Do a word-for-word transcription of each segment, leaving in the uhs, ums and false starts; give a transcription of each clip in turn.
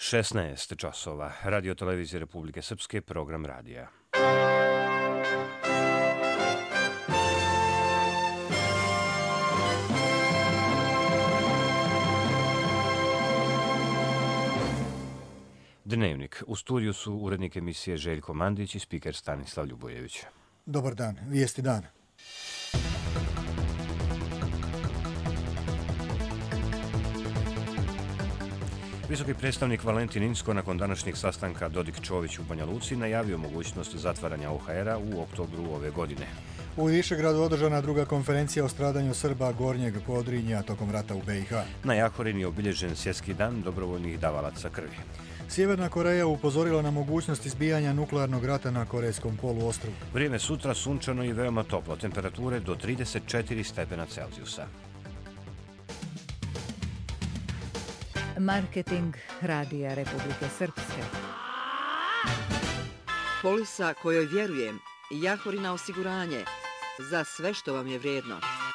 šesnaest časova. Radio televizije Republike Srpske, program radija. Dnevnik. U studiju su urednik emisije Željko Mandić i spiker Stanislav Ljubojević. Dobar dan. Vijesti dana. Visoki predstavnik Valentin Incko nakon današnjeg sastanka Dodik-Čović u Banja Luci najavio mogućnost zatvaranja O H R-a u oktobru ove godine. U Višegradu održana druga konferencija o stradanju Srba Gornjeg Podrinja tokom rata u B i H. Na Jahorini je obilježen svjetski dan dobrovoljnih davalaca krvi. Sjeverna Koreja upozorila na mogućnost izbijanja nuklearnog rata na Korejskom poluostrvu. Vrijeme sutra sunčano i veoma toplo, temperature do trideset četiri stepena Celzijusa. Marketing Radija Republike Srpske. Polisa kojoj vjerujem, Jahorina osiguranje, za sve što vam je vrijedno.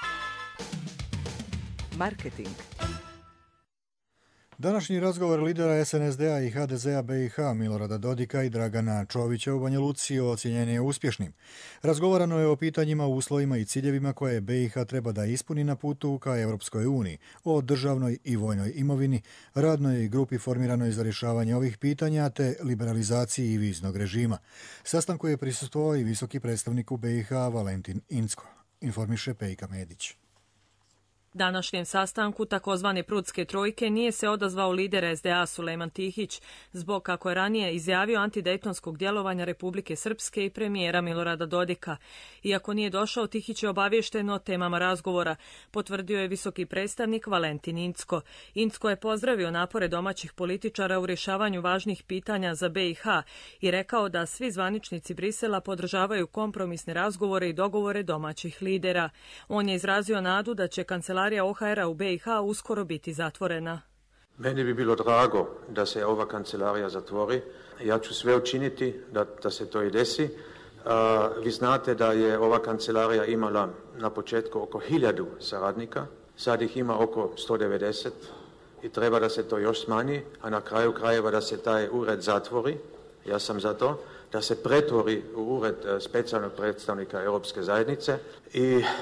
Marketing. Današnji razgovor lidera S N S D-a i H D Z-a B i H Milorada Dodika i Dragana Čovića u Banja Luci ocjenjen je uspješnim. Razgovarano je o pitanjima, uslovima i ciljevima koje B i H treba da ispuni na putu ka Europskoj uniji, o državnoj i vojnoj imovini, radnoj grupi formiranoj za rješavanje ovih pitanja te liberalizaciji viznog režima. Sastanku je prisustvovao i visoki predstavnik u B i H Valentin Incko, informiše Pejka Medić. Današnjem sastanku takozvane Prudske trojke nije se odazvao lider S D A Sulejman Tihić, zbog, kako je ranije izjavio, antidejtonskog djelovanja Republike Srpske i premijera Milorada Dodika. Iako nije došao, Tihić je obaviješten o temama razgovora, potvrdio je visoki predstavnik Valentin Incko. Incko je pozdravio napore domaćih političara u rješavanju važnih pitanja za B i H i rekao da svi zvaničnici Brisela podržavaju kompromisne razgovore i dogovore domaćih lidera. On je izrazio nadu da će kancelarija O H R-a u B i H uskoro biti zatvorena. Meni bi bilo drago da se ova kancelarija zatvori. Ja ću sve učiniti da, da se to i desi. Uh, vi znate da je ova kancelarija imala na početku oko hiljadu saradnika, sad ih ima oko sto devedeset i treba da se to još smanji, a na kraju krajeva da se taj ured zatvori. Ja sam za to da se pretvori u ured specijalnog predstavnika Europske zajednice i um,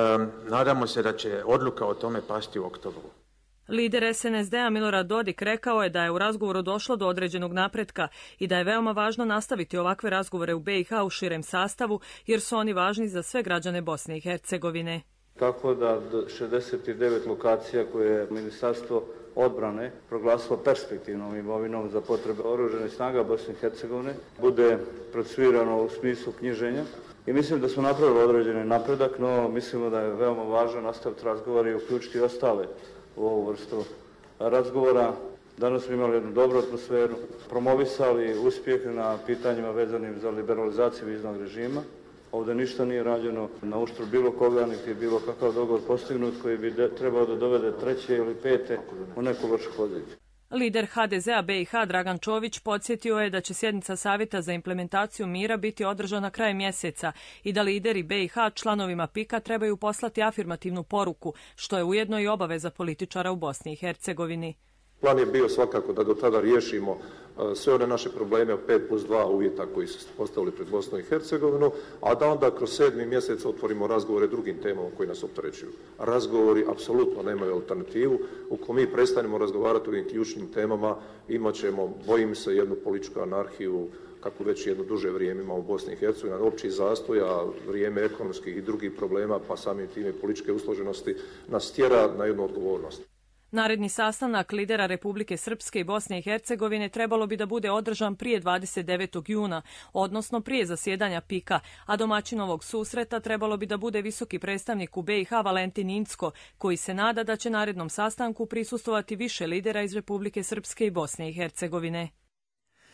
nadamo se da će odluka o tome pasti u oktobru. Lider S N S D-a Milorad Dodik rekao je da je u razgovoru došlo do određenog napretka i da je veoma važno nastaviti ovakve razgovore u B i H u širem sastavu jer su oni važni za sve građane Bosne i Hercegovine. Tako da šezdeset devet lokacija koje je Ministarstvo odbrane proglasilo perspektivnom imovinom za potrebe oružanih snaga Bosne i Hercegovine bude procesuirano u smislu knjiženja. I mislim da smo napravili određeni napredak, no mislimo da je veoma važno nastaviti razgovor i uključiti ostale u ovu vrstu razgovora. Danas smo imali jednu dobru atmosferu, promovisali uspjeh na pitanjima vezanim za liberalizaciju viznog režima. Ovdje ništa nije rađeno na uštrb bilo koga, niti je bilo kakav dogovor postignut koji bi de, trebao da dovede treće ili pete u neku lošu poziciju. Lider H D Z-a B i H Dragan Čović podsjetio je da će sjednica Savjeta za implementaciju mira biti održana krajem mjeseca i da lideri B i H članovima P I K-a trebaju poslati afirmativnu poruku, što je ujedno i obaveza političara u Bosni i Hercegovini. Plan je bio svakako da do tada riješimo sve one naše probleme o pet plus dva uvjeta koji su postavili pred Bosnu i Hercegovinu, a da onda kroz sedmi mjesec otvorimo razgovore drugim temama koji nas opterećuju. Razgovori apsolutno nemaju alternativu. Ukoliko mi prestanemo razgovarati o ovim ključnim temama, imat ćemo, bojim se, jednu političku anarhiju, kako već jedno duže vrijeme imamo u Bosni i Hercegovini, opći zastoj, a vrijeme ekonomskih i drugih problema, pa samim time političke usloženosti, nas tjera na jednu odgovornost. Naredni sastanak lidera Republike Srpske i Bosne i Hercegovine trebalo bi da bude održan prije dvadeset devetog juna, odnosno prije zasjedanja P I K-a, a domaćin ovog susreta trebalo bi da bude visoki predstavnik u B i H Valentin Incko, koji se nada da će narednom sastanku prisustvovati više lidera iz Republike Srpske i Bosne i Hercegovine.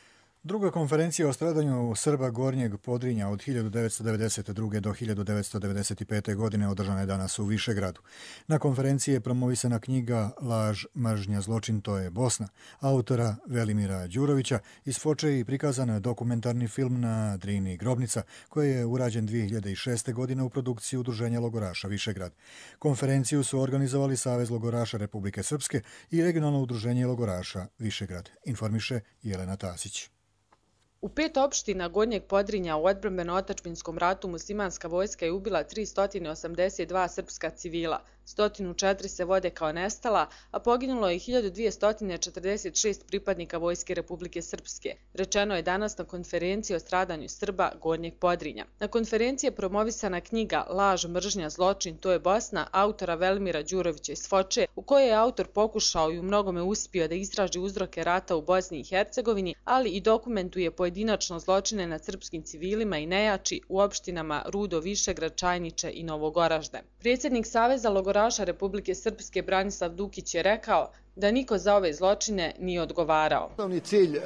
Druga konferencija o stradanju Srba Gornjeg Podrinja od hiljadu devetsto devedeset druge. do hiljadu devetsto devedeset pete. godine održana je danas u Višegradu. Na konferenciji je promovisana knjiga Laž, mržnja, zločin, to je Bosna, autora Velimira Đurovića, iz Foče i prikazan dokumentarni film na Drini Grobnica, koji je urađen dvije hiljade šeste. godine u produkciji Udruženja logoraša Višegrad. Konferenciju su organizovali Savez logoraša Republike Srpske i Regionalno udruženje logoraša Višegrad, informiše Jelena Tasić. U pet opština Gornjeg Podrinja u odbrambeno-otadžbinskom ratu muslimanska vojska je ubila tristo osamdeset dva srpska civila, sto četiri se vode kao nestala, a poginulo je hiljadu dvjesto četrdeset šest pripadnika Vojske Republike Srpske, rečeno je danas na konferenciji o stradanju Srba Gornjeg Podrinja. Na konferenciji je promovisana knjiga Laž, mržnja, zločin, to je Bosna, autora Velimira Đurovića iz Foče, u kojoj je autor pokušao i u mnogome uspio da istraži uzroke rata u Bosni i Hercegovini, ali i dokumentuje pojedinačno zločine nad srpskim civilima i nejači u opštinama Rudo, Višegrad, Čajniče i Novogoražde. Predsjednik Saveza logoraša Republike Srpske Branislav Dukić je rekao da niko za ove zločine nije odgovarao. Osnovni cilj e,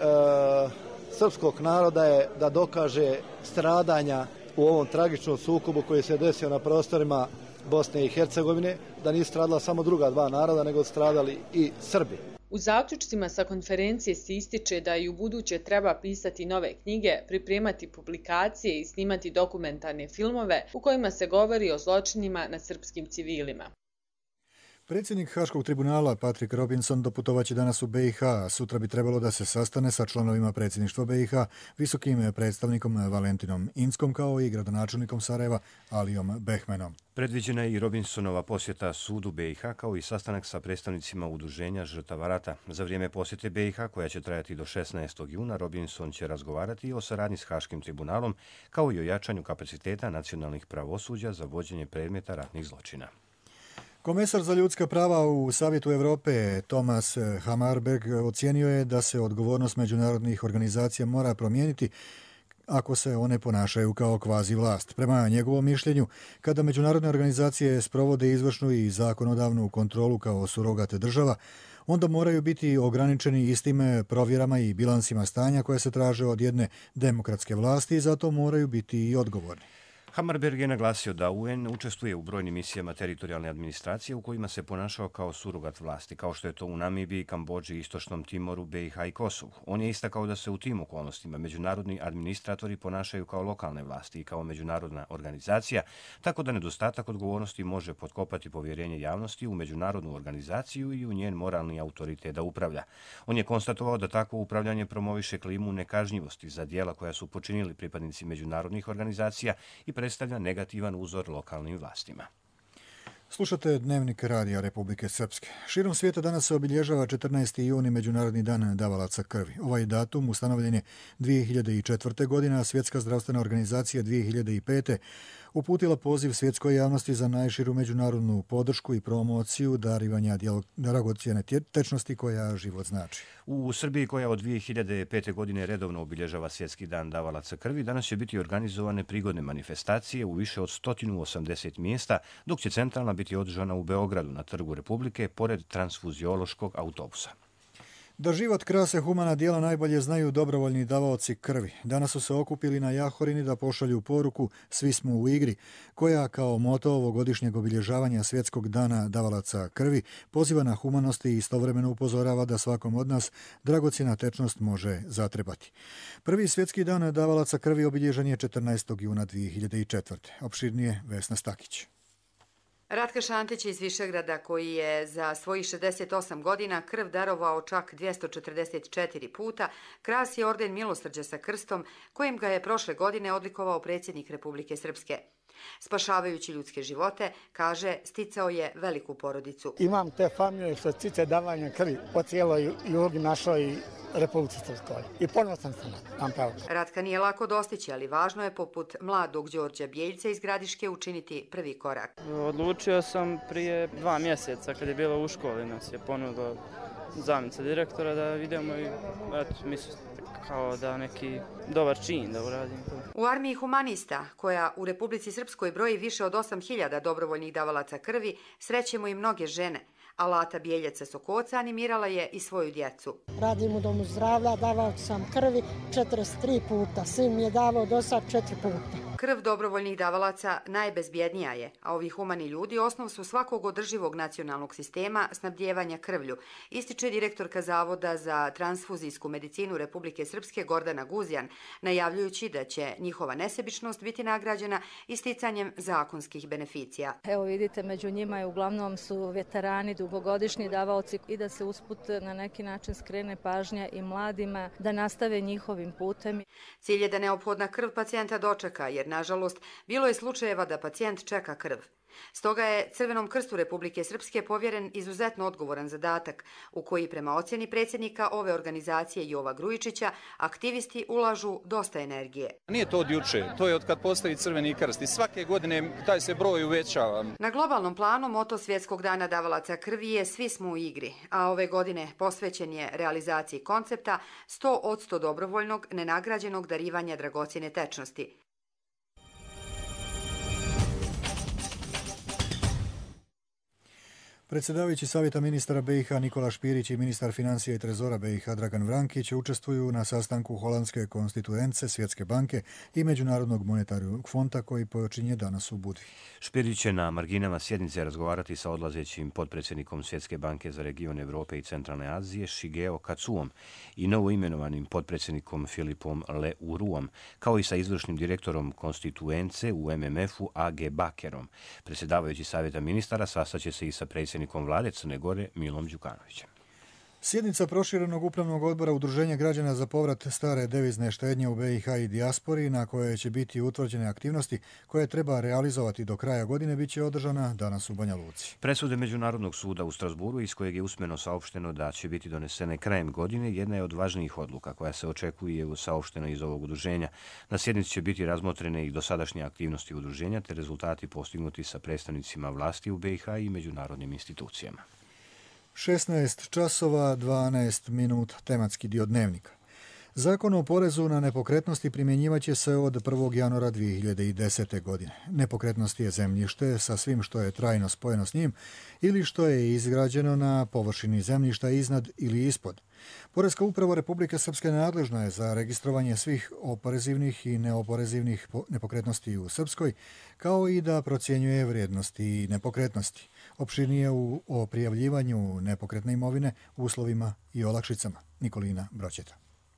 srpskog naroda je da dokaže stradanja u ovom tragičnom sukobu koji se desio na prostorima Bosne i Hercegovine, da nisu stradala samo druga dva naroda, nego stradali i Srbi. U zaključcima sa konferencije se ističe da i u buduće treba pisati nove knjige, pripremati publikacije i snimati dokumentarne filmove u kojima se govori o zločinima nad srpskim civilima. Predsjednik Haškog tribunala Patrick Robinson doputovaće danas u B i H. Sutra bi trebalo da se sastane sa članovima predsjedništva B i H, visokim predstavnikom Valentinom Inckom kao i gradonačelnikom Sarajeva Alijom Behmenom. Predviđena je i Robinsonova posjeta sudu B i H kao i sastanak sa predstavnicima udruženja žrtava rata. Za vrijeme posjete B i H, koja će trajati do šesnaestog juna, Robinson će razgovarati i o saradnji s Haškim tribunalom kao i o jačanju kapaciteta nacionalnih pravosuđa za vođenje predmeta ratnih zločina. Komesar za ljudska prava u Savjetu Evrope Thomas Hammarberg ocijenio je da se odgovornost međunarodnih organizacija mora promijeniti ako se one ponašaju kao kvazi vlast. Prema njegovom mišljenju, kada međunarodne organizacije sprovode izvršnu i zakonodavnu kontrolu kao surogate država, onda moraju biti ograničeni istim provjerama i bilansima stanja koje se traže od jedne demokratske vlasti i zato moraju biti i odgovorni. Hammarberg je naglasio da U N učestvuje u brojnim misijama teritorijalne administracije u kojima se ponašao kao surogat vlasti, kao što je to u Namibiji, Kambodži, Istočnom Timoru, B i H i Kosovu. On je istakao da se u tim okolnostima međunarodni administratori ponašaju kao lokalne vlasti i kao međunarodna organizacija, tako da nedostatak odgovornosti može potkopati povjerenje javnosti u međunarodnu organizaciju i u njen moralni autoritet da upravlja. On je konstatovao da takvo upravljanje promoviše klimu nekažnjivosti za djela koja su počinili pripadnici međunarodnih organizacija i predstavlja negativan uzor lokalnim vlastima. Slušate Dnevnik Radija Republike Srpske. Širom svijeta danas se obilježava četrnaesti juni, Međunarodni dan davalaca krvi. Ovaj datum ustanovljen je dvije hiljade četvrte. godine, a Svjetska zdravstvena organizacija dvije hiljade pete. uputila poziv svjetskoj javnosti za najširu međunarodnu podršku i promociju darivanja dragocjene tečnosti koja život znači. U Srbiji, koja od dvije hiljade pete. godine redovno obilježava Svjetski dan davalaca krvi, danas će biti organizovane prigodne manifestacije u više od sto osamdeset mjesta, dok će centralna biti održana u Beogradu na Trgu Republike pored transfuziološkog autobusa. Da život krase humana djela najbolje znaju dobrovoljni davaoci krvi. Danas su se okupili na Jahorini da pošalju poruku "Svi smo u igri", koja kao moto ovogodišnjeg obilježavanja Svjetskog dana davalaca krvi poziva na humanost i istovremeno upozorava da svakom od nas dragocjena tečnost može zatrebati. Prvi Svjetski dan davalaca krvi obilježen je četrnaestog juna dvije hiljade četvrte. Opširnije Vesna Stakić. Ratka Šantić iz Višegrada, koji je za svojih šezdeset osam godina krv darovao čak dvjesto četrdeset četiri puta, krasi orden milosrđa sa krstom, kojim ga je prošle godine odlikovao predsjednik Republike Srpske. Spašavajući ljudske živote, kaže, sticao je veliku porodicu. Imam te familije što stiče davanja krvi po cijeloj jugi našoj Republici Srpskoj i ponosan sam nam pravo. Ratka nije lako dostići, ali važno je poput mladog Đorđa Bjeljca iz Gradiške učiniti prvi korak. Odlučio sam prije dva mjeseca kad je bilo u školi, nas je ponudila zamjenica direktora da idemo i eto, mislim kao da neki dobar čin da uradim to. U armiji humanista, koja u Republici Srpskoj broji više od osam hiljada dobrovoljnih davalaca krvi, srećemo i mnoge žene, Alata Bijeljaca Sokoca animirala je i svoju djecu. Radim u domu zdravlja, davao sam krvi četrdeset tri puta, sin mi je davao do sad četiri puta. Krv dobrovoljnih davalaca najbezbjednija je, a ovi humani ljudi osnov su svakog održivog nacionalnog sistema snabdijevanja krvlju, ističe direktorka Zavoda za transfuzijsku medicinu Republike Srpske Gordana Guzjan, najavljujući da će njihova nesebičnost biti nagrađena isticanjem zakonskih beneficija. Evo vidite, među njima je uglavnom su veterani, dugogodišnji davaoci i da se usput na neki način skrene pažnja i mladima da nastave njihovim putem. Cilj je da neophodna krv pacijenta dočeka, jer nažalost, bilo je slučajeva da pacijent čeka krv. Stoga je Crvenom krstu Republike Srpske povjeren izuzetno odgovoran zadatak, u koji prema ocjeni predsjednika ove organizacije Jova Grujičića, aktivisti ulažu dosta energije. Nije to od juče, to je od kad postoji Crveni krst i svake godine taj se broj uvećava. Na globalnom planu moto Svjetskog dana davalaca krvi je Svi smo u igri, a ove godine posvećen je realizaciji koncepta sto posto dobrovoljnog nenagrađenog darivanja dragocjene tečnosti. Predsjedavajući Savjeta ministara B i H Nikola Špirić i ministar financija i trezora B i H Dragan Vrankić učestvuju na sastanku Holandske konstituence, Svjetske banke i Međunarodnog monetarnog fonda koji počinje danas u Budvi. Špirić će na marginama sjednice razgovarati sa odlazećim potpredsjednikom Svjetske banke za region Evrope i Centralne Azije Shigeo Katsuom i novoimenovanim potpredsjednikom Filipom Leuruom, kao i sa izvršnim direktorom konstituence u M M F-u A G Bakerom. Predsjedavajući Savjeta ministara sastaće se i sa predsjednikom vlade Crne Gore Milom Đukanovićem. Sjednica proširenog upravnog odbora Udruženja građana za povrat stare devizne štednje u B i H i dijaspori, na koje će biti utvrđene aktivnosti koje treba realizovati do kraja godine, bit će održana danas u Banja Luci. Presude Međunarodnog suda u Strasburu, iz kojeg je usmeno saopšteno da će biti donesene krajem godine, jedna je od važnijih odluka koja se očekuje saopštena iz ovog udruženja. Na sjednici će biti razmotrene i dosadašnje aktivnosti udruženja te rezultati postignuti sa predstavnicima vlasti u B i H i međunarodnim institucijama. šesnaest časova dvanaest minuta, tematski dio dnevnika. Zakon o porezu na nepokretnosti primjenjivaće se od prvog januara dvije hiljade desete. godine. Nepokretnost je zemljište sa svim što je trajno spojeno s njim ili što je izgrađeno na površini zemljišta iznad ili ispod. Poreska uprava Republike Srpske nadležna je za registrovanje svih oporezivnih i neoporezivnih nepokretnosti u Srpskoj, kao i da procjenjuje vrijednosti nepokretnosti. Opširnije u, o prijavljivanju nepokretne imovine, uslovima i olakšicama. Nikolina Broćeta.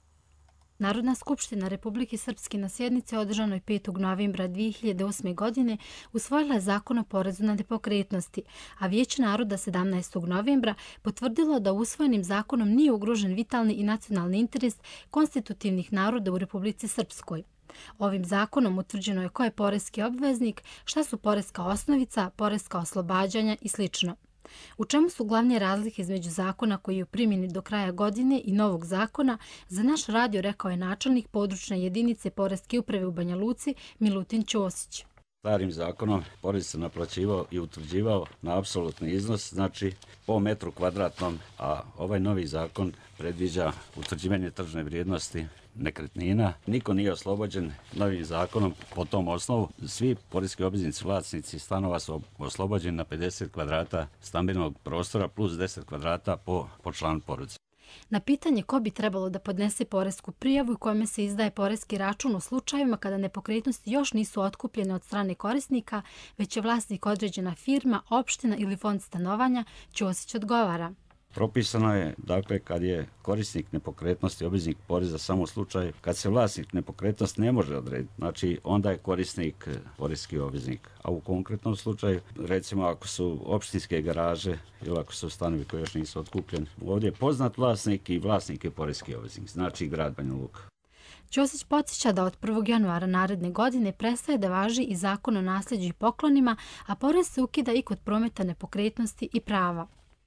Narodna skupština Republike Srpske na sjednici održanoj petog novembra dvije hiljade osme. godine usvojila je zakon o porezu na nepokretnosti, a Vijeće naroda sedamnaestog novembra potvrdilo da usvojenim zakonom nije ugrožen vitalni i nacionalni interes konstitutivnih naroda u Republici Srpskoj. Ovim zakonom utvrđeno je ko je poreski obveznik, šta su poreska osnovica, poreska oslobađanja i sl. U čemu su glavne razlike između zakona koji je u primjeni do kraja godine i novog zakona, za naš radio rekao je načelnik područne jedinice Poreske uprave u Banja Luci Milutin Ćosić. Starim zakonom porez se naplaćivao i utvrđivao na apsolutni iznos, znači po metru kvadratnom, a ovaj novi zakon predviđa utvrđivanje tržne vrijednosti nekretnina. Niko nije oslobođen novim zakonom po tom osnovu. Svi poreski obveznici, vlasnici stanova su oslobođeni na pedeset kvadrata stambenog prostora plus deset kvadrata po, po članu porodice. Na pitanje ko bi trebalo da podnese poresku prijavu i kojome se izdaje poreski račun u slučajevima kada nepokretnosti još nisu otkupljene od strane korisnika, već je vlasnik određena firma, opština ili fond stanovanja, Ćosić odgovara. Propisano je, dakle, kad je korisnik nepokretnosti obveznik poreza samo u slučaju kad se vlasnik nepokretnosti ne može odrediti, znači onda je korisnik poreski obveznik. A u konkretnom slučaju, recimo ako su opštinske garaže ili ako su stanovi koji još nisu otkupljeni, ovdje je poznat vlasnik i vlasnik je poreski obveznik, znači grad Banja Luka. Ćosić podsjeća da od prvog januara naredne godine prestaje da važi i zakon o nasljeđu i poklonima, a porez se ukida i kod prometa nepokretnosti i prava.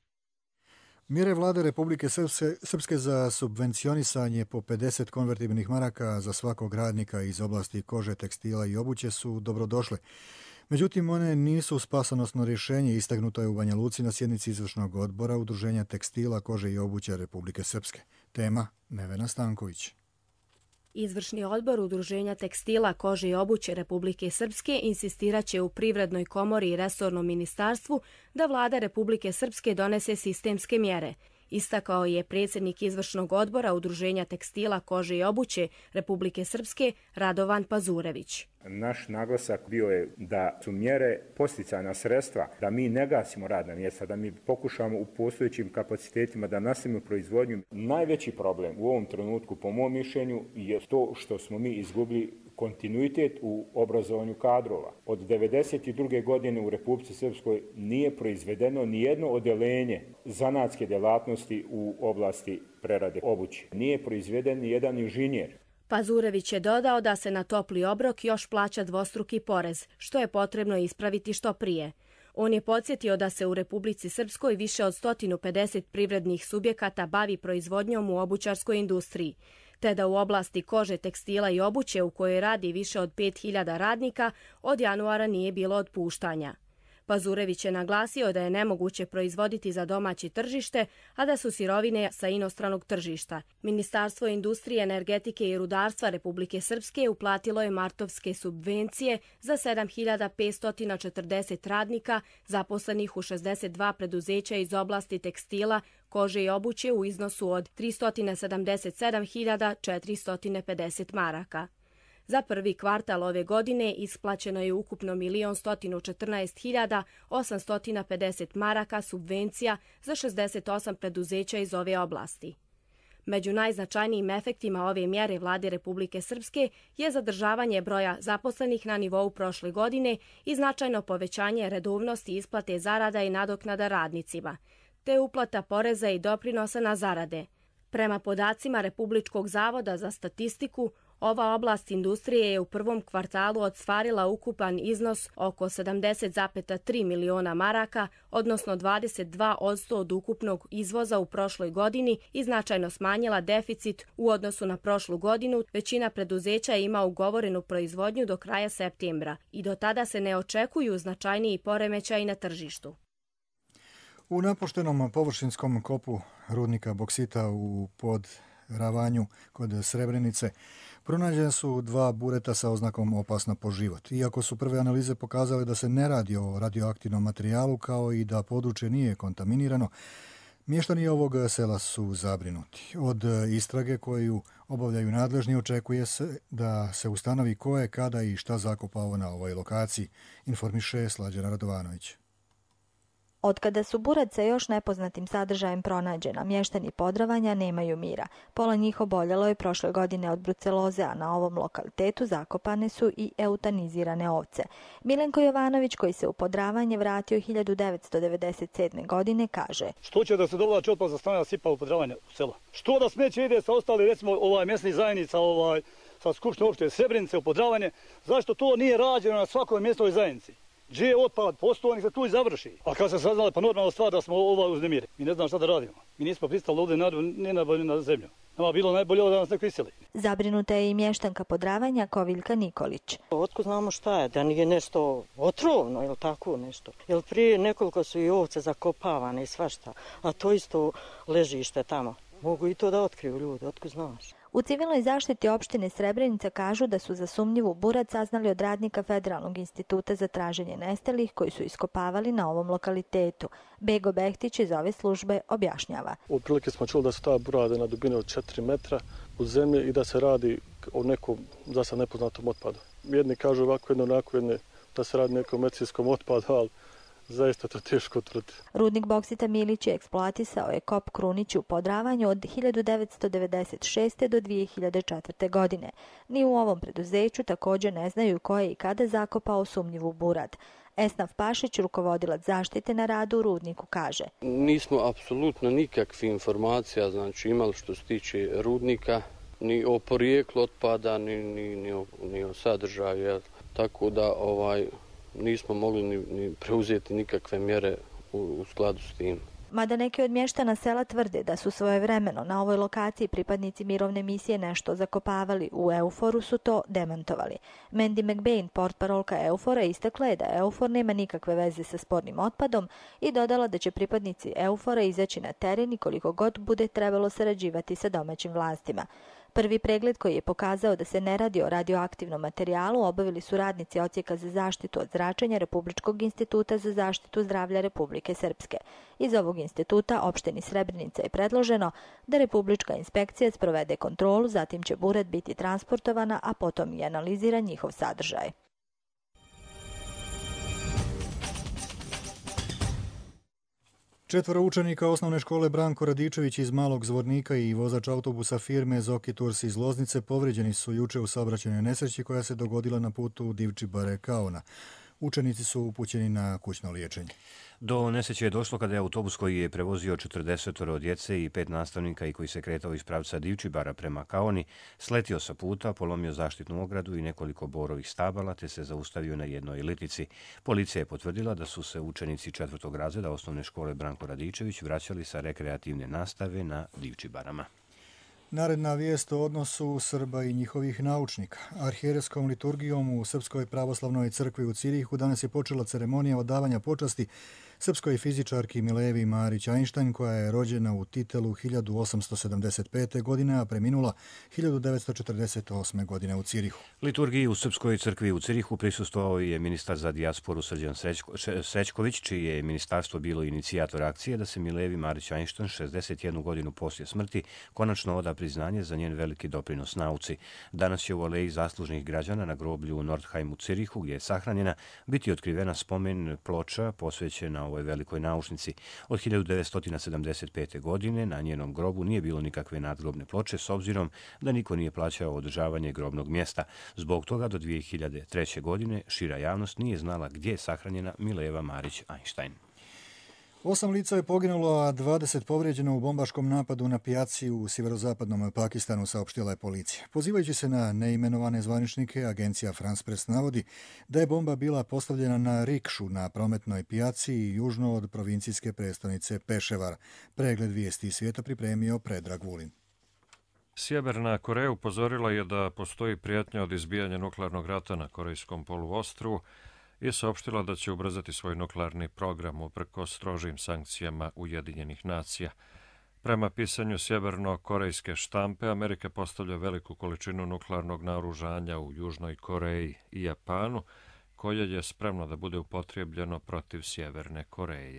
Mjere vlade Republike Srpske za subvencionisanje po pedeset konvertibilnih maraka za svakog radnika iz oblasti kože, tekstila i obuće su dobrodošle. Međutim, one nisu spasonosno rješenje, istaknuto je u Banja Luci na sjednici izvršnog odbora Udruženja tekstila, kože i obuće Republike Srpske. Tema Nevena Stanković. Izvršni odbor Udruženja tekstila, kože i obuće Republike Srpske insistiraće u Privrednoj komori i resornom ministarstvu da vlada Republike Srpske donese sistemske mjere. Istakao je predsjednik Izvršnog odbora Udruženja tekstila, kože i obuće Republike Srpske Radovan Pazurević. Naš naglasak bio je da su mjere posticajna sredstva, da mi ne gasimo radna mjesta, da mi pokušamo u postojećim kapacitetima da nastavimo proizvodnju. Najveći problem u ovom trenutku, po mom mišljenju, je to što smo mi izgubili kontinuitet u obrazovanju kadrova. Od devedeset druge godine u Republici Srpskoj nije proizvedeno nijedno odeljenje zanatske djelatnosti u oblasti prerade obuće. Nije proizveden nijedan inženjer. Pazurević je dodao da se na topli obrok još plaća dvostruki porez, što je potrebno ispraviti što prije. On je podsjetio da se u Republici Srpskoj više od sto pedeset privrednih subjekata bavi proizvodnjom u obućarskoj industriji, te da u oblasti kože, tekstila i obuće u kojoj radi više od pet hiljada radnika od januara nije bilo otpuštanja. Pazurević je naglasio da je nemoguće proizvoditi za domaće tržište, a da su sirovine sa inostranog tržišta. Ministarstvo industrije, energetike i rudarstva Republike Srpske uplatilo je martovske subvencije za sedam hiljada petsto četrdeset radnika zaposlenih u šezdeset dva preduzeća iz oblasti tekstila, kože i obuće u iznosu od tristo sedamdeset sedam hiljada četiristo pedeset maraka. Za prvi kvartal ove godine isplaćeno je ukupno milion sto četrnaest hiljada osamsto pedeset maraka subvencija za šezdeset osam preduzeća iz ove oblasti. Među najznačajnijim efektima ove mjere vlade Republike Srpske je zadržavanje broja zaposlenih na nivou prošle godine i značajno povećanje redovnosti isplate zarada i nadoknada radnicima, te uplata poreza i doprinosa na zarade. Prema podacima Republičkog zavoda za statistiku, ova oblast industrije je u prvom kvartalu ostvarila ukupan iznos oko sedamdeset zarez tri miliona maraka, odnosno dvadeset dva posto od ukupnog izvoza u prošloj godini i značajno smanjila deficit u odnosu na prošlu godinu. Većina preduzeća ima ugovorenu proizvodnju do kraja septembra i do tada se ne očekuju značajniji poremećaji na tržištu. U napuštenom površinskom kopu rudnika boksita u Podravanju kod Srebrenice pronađene su dva bureta sa oznakom opasna po život. Iako su prve analize pokazale da se ne radi o radioaktivnom materijalu kao i da područje nije kontaminirano, mještani ovog sela su zabrinuti. Od istrage koju obavljaju nadležni očekuje se da se ustanovi ko je, kada i šta zakopao na ovoj lokaciji, informiše Slađana Radovanović. Otkada su burac sa još nepoznatim sadržajem pronađena, mještani Podravanja nemaju mira. Pola njih oboljelo je prošle godine od bruceloze, a na ovom lokalitetu zakopane su i eutanizirane ovce. Milenko Jovanović, koji se u Podravanje vratio hiljadu devetsto devedeset sedme. godine, kaže: Što će da se dovlači otpad za strana sipa u Podravanje u selo? Što da smeće ide sa ostali, recimo, ovaj mjesnih zajednica, ovaj, sa Skupštine opštine Srebrenice u Podravanje? Zašto to nije rađeno na svakoj mjesnoj zajednici? Gdje je otpad postojan, se tu i završi. A kad se saznali, pa normalna stvar da smo ovaj uznemiri. Mi ne znamo šta da radimo. Mi nismo pristali ovdje ni na, na zemlju. Nama bilo najbolje ovo da nas neko iseli. Zabrinuta je i mještanka Podravanja Koviljka Nikolić. Otkud znamo šta je, da nije nešto otrovno ili tako nešto. Jer prije nekoliko su i ovce zakopavane i svašta, a to isto ležište tamo. Mogu i to da otkriju ljudi, otkud znaš. U civilnoj zaštiti opštine Srebrenica kažu da su za sumnjivu burac saznali od radnika Federalnog instituta za traženje nestalih koji su iskopavali na ovom lokalitetu. Bego Behtić iz ove službe objašnjava. U prilike smo čuli da su ta burada na dubine od četiri metra u zemlji i da se radi o nekom za sad nepoznatom otpadu. Jedni kažu ovako, jedno onako, jedne da se radi nekom medicinskom otpadu, ali zaista to teško utvrditi. Rudnik boksita Milić je eksploatisao je kop Krunić u Podravanju od hiljadu devetsto devedeset šeste. do dvije hiljade četvrte. godine. Ni u ovom preduzeću također ne znaju ko je i kada zakopao sumnjivu burad. Esnaf Pašić, rukovodilac zaštite na radu u rudniku, kaže: Nismo apsolutno nikakve informacija znači imali što se tiče rudnika, ni o porijeklu otpada, ni, ni, ni, o, ni o sadržaju, tako da ovaj nismo mogli ni, ni preuzeti nikakve mjere u, u skladu s tim. Mada neki od mještana sela tvrde da su svojevremeno na ovoj lokaciji pripadnici mirovne misije nešto zakopavali u Euforu, su to demantovali. Mandy McBain, portparolka Eufora, istakla je da Eufor nema nikakve veze sa spornim otpadom i dodala da će pripadnici Eufora izaći na teren i koliko god bude trebalo sarađivati sa domaćim vlastima. Prvi pregled koji je pokazao da se ne radi o radioaktivnom materijalu obavili su radnici Odsjeka za zaštitu od zračenja Republičkog instituta za zaštitu zdravlja Republike Srpske. Iz ovog instituta opštini Srebrenica je predloženo da Republička inspekcija sprovede kontrolu, zatim će buret biti transportovana, a potom i analizira njihov sadržaj. Četvoro učenika osnovne škole Branko Radičević iz Malog Zvornika i vozač autobusa firme Zoki Tours iz Loznice povređeni su juče u saobraćajnoj nesreći koja se dogodila na putu Divčibare-Kaona. Učenici su upućeni na kućno liječenje. Do nesreće je došlo kada je autobus koji je prevozio četrdesetoro djece i pet nastavnika i koji se kretao iz pravca Divčibara prema Kaoni, sletio sa puta, polomio zaštitnu ogradu i nekoliko borovih stabala te se zaustavio na jednoj litici. Policija je potvrdila da su se učenici četvrtog razreda osnovne škole Branko Radičević vraćali sa rekreativne nastave na Divčibarama. Naredna vijest o odnosu Srba i njihovih naučnika. Arhijerejskom liturgijom u Srpskoj pravoslavnoj crkvi u Cirihu danas je počela ceremonija odavanja počasti srpskoj fizičarki Milevi Marić Einstein, koja je rođena u Titelu hiljadu osamsto sedamdeset pete. godine, a preminula hiljadu devetsto četrdeset osme. godine u Cirihu. Liturgiji u Srpskoj crkvi u Cirihu prisustvovao je ministar za dijasporu Srđan Srećković, čiji je ministarstvo bilo inicijator akcije da se Milevi Marić Einstein šezdeset jednu godinu poslije smrti konačno oda priznanje za njen veliki doprinos nauci. Danas će u aleji zaslužnih građana na groblju u Nordheim u Cirihu, gdje je sahranjena, biti otkrivena spomen ploča posvećena ovoj velikoj naučnici. Od hiljadu devetsto sedamdeset pete. godine na njenom grobu nije bilo nikakve nadgrobne ploče, s obzirom da niko nije plaćao održavanje grobnog mjesta. Zbog toga do dvije hiljade treće. godine šira javnost nije znala gdje je sahranjena Mileva Marić Einstein. Osam lica je poginulo, a dvadeset povrijeđeno u bombaškom napadu na pijaci u sjeverozapadnom Pakistanu, saopštila je policija. Pozivajući se na neimenovane zvaničnike, agencija France Press navodi da je bomba bila postavljena na rikšu na prometnoj pijaci i južno od provincijske prestonice Peševar. Pregled vijesti svijeta pripremio Predrag Vulin. Sjeverna Koreja upozorila je da postoji prijetnja od izbijanja nuklearnog rata na Korejskom poluostrvu i saopštila da će ubrzati svoj nuklearni program uprkos strožim sankcijama Ujedinjenih nacija. Prema pisanju sjeverno-korejske štampe, Amerika postavlja veliku količinu nuklearnog naoružanja u Južnoj Koreji i Japanu, koje je spremno da bude upotrijebljeno protiv Sjeverne Koreje.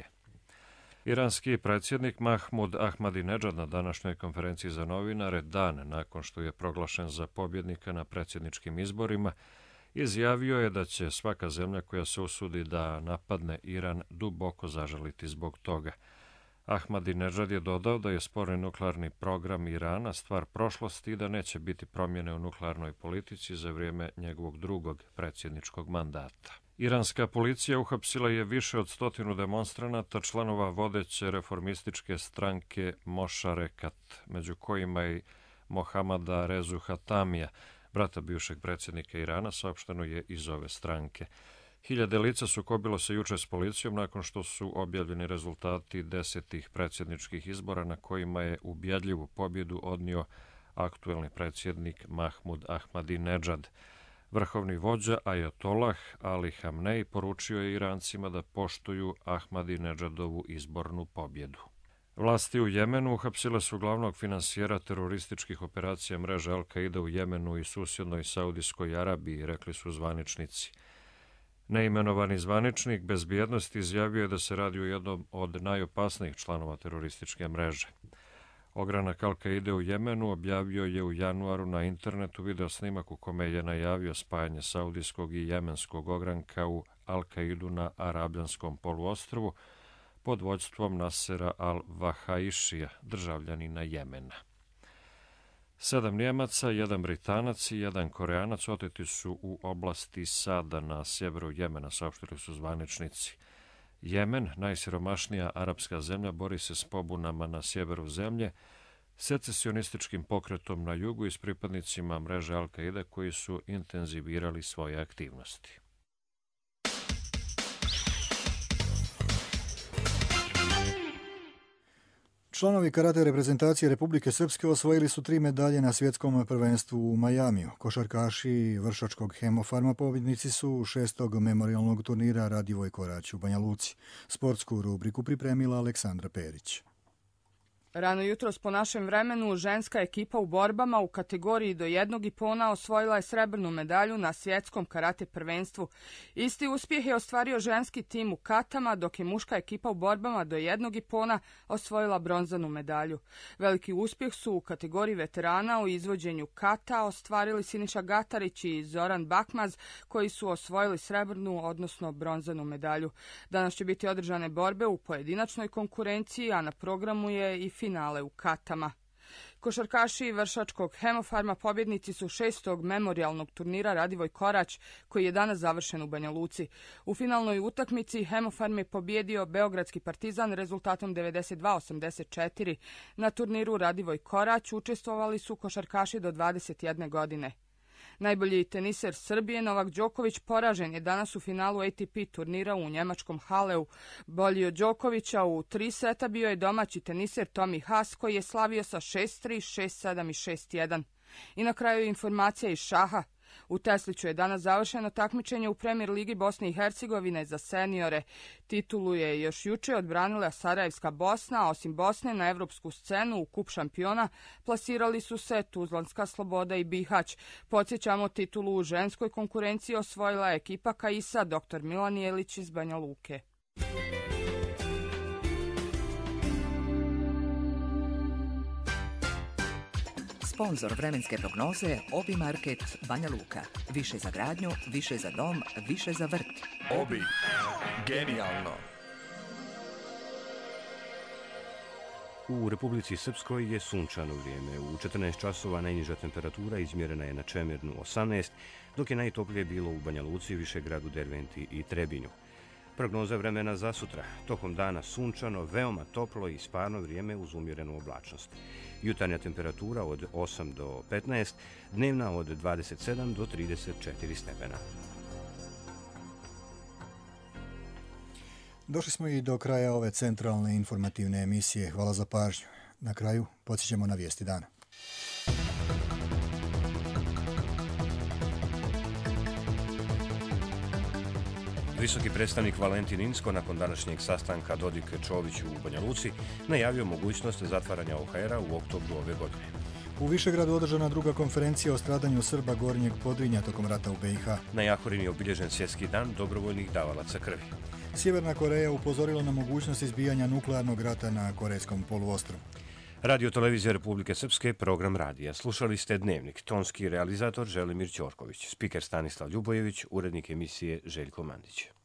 Iranski predsjednik Mahmud Ahmadinejad na današnjoj konferenciji za novinare, dan nakon što je proglašen za pobjednika na predsjedničkim izborima, izjavio je da će svaka zemlja koja se usudi da napadne Iran duboko zažaliti zbog toga. Ahmadinejad je dodao da je sporni nuklearni program Irana stvar prošlosti i da neće biti promjene u nuklearnoj politici za vrijeme njegovog drugog predsjedničkog mandata. Iranska policija uhapsila je više od stotinu demonstranata, članova vodeće reformističke stranke Mošarekat, među kojima i Mohamada Rezu Hatamija, brata bivšeg predsjednika Irana, saopšteno je iz ove stranke. Hiljade lica sukobilo se juče s policijom nakon što su objavljeni rezultati desetih predsjedničkih izbora na kojima je ubjedljivu pobjedu odnio aktuelni predsjednik Mahmud Ahmadinejad. Vrhovni vođa Ajatolah Ali Hamnej poručio je Irancima da poštuju Ahmadinejadovu izbornu pobjedu. Vlasti u Jemenu uhapsile su glavnog finansijera terorističkih operacija mreže Al-Qaida u Jemenu i susjednoj Saudijskoj Arabiji, rekli su zvaničnici. Neimenovani zvaničnik bezbjednosti izjavio je da se radi o jednom od najopasnijih članova terorističke mreže. Ogranak Al-Qaide u Jemenu objavio je u januaru na internetu video snimak u kome je najavio spajanje saudijskog i jemenskog ogranka u Al-Qaidu na Arabljanskom poluostrvu pod vođstvom Nasera al-Vahaishija, državljanina Jemena. Sedam Njemaca, jedan Britanac i jedan Koreanac oteti su u oblasti Sada na sjeveru Jemena, saopštili su zvaničnici. Jemen, najsiromašnija arapska zemlja, bori se s pobunama na sjeveru zemlje, secesionističkim pokretom na jugu i s pripadnicima mreže Al-Qaida koji su intenzivirali svoje aktivnosti. Članovi karate reprezentacije Republike Srpske osvojili su tri medalje na svjetskom prvenstvu u Majamiju. Košarkaši Vršačkog Hemofarma pobjednici su šestog memorijalnog turnira Radivoj Korać u Banja Luci. Sportsku rubriku pripremila Aleksandra Perić. Rano jutros po našem vremenu ženska ekipa u borbama u kategoriji do jednog i pona osvojila je srebrnu medalju na svjetskom karate prvenstvu. Isti uspjeh je ostvario ženski tim u katama, dok je muška ekipa u borbama do jednog i pona osvojila bronzanu medalju. Veliki uspjeh su u kategoriji veterana u izvođenju kata ostvarili Siniša Gatarić i Zoran Bakmaz, koji su osvojili srebrnu, odnosno bronzanu medalju. Danas će biti održane borbe u pojedinačnoj konkurenciji, a na programu je i finale u katama. Košarkaši Vršačkog Hemofarma pobjednici su šestog memorijalnog turnira Radivoj Korać, koji je danas završen u Banja Luci. U finalnoj utakmici Hemofarm je pobjedio Beogradski Partizan rezultatom devedeset dva osamdeset četiri. Na turniru Radivoj Korać učestvovali su košarkaši do dvadeset jedne godine. Najbolji teniser Srbije Novak Đoković poražen je danas u finalu A T P turnira u njemačkom Haleu. Bolji od Đokovića u tri seta bio je domaći teniser Tommy Haas, koji je slavio sa šest tri, šest sedam i šest jedan. I na kraju informacija iz šaha. U Tesliću je danas završeno takmičenje u Premier ligi Bosne i Hercegovine za seniore. Titulu je još juče odbranila Sarajevska Bosna, a osim Bosne na evropsku scenu u kup šampiona plasirali su se Tuzlanska Sloboda i Bihać. Podsjećamo, titulu u ženskoj konkurenciji osvojila je ekipa Kaisa doktor Milan Jelić iz Banja Luke. Sponzor vremenske prognoze Obi Market Banja Luka. Više za gradnju, više za dom, više za vrt. Obi. Genijalno. U Republici Srpskoj je sunčano vrijeme. U četrnaest časova najniža temperatura izmjerena je na Čemirnu osamnaest, dok je najtoplije bilo u Banja Luci, Višegradu, Derventi i Trebinju. Prognoza vremena za sutra. Tokom dana sunčano, veoma toplo i sparno vrijeme uz umjerenu oblačnost. Jutarnja temperatura od osam do petnaest, dnevna od dvadeset sedam do trideset četiri stepena. Došli smo i do kraja ove centralne informativne emisije. Hvala za pažnju. Na kraju podsjećamo na vijesti dana. Visoki predstavnik Valentin Inzko nakon današnjeg sastanka Dodik-Čović u Banja Luci najavio mogućnost zatvaranja O H R-a u oktobru ove godine. U Višegradu održana druga konferencija o stradanju Srba Gornjeg Podrinja tokom rata u B i H. Na Jahorini je obilježen svjetski dan dobrovoljnih davalaca krvi. Sjeverna Koreja upozorila na mogućnost izbijanja nuklearnog rata na Korejskom poluostrvu. Radio Televizija Republike Srpske, program radija. Slušali ste Dnevnik. Tonski realizator Želimir Ćorković. Spiker Stanislav Ljubojević, urednik emisije Željko Mandić.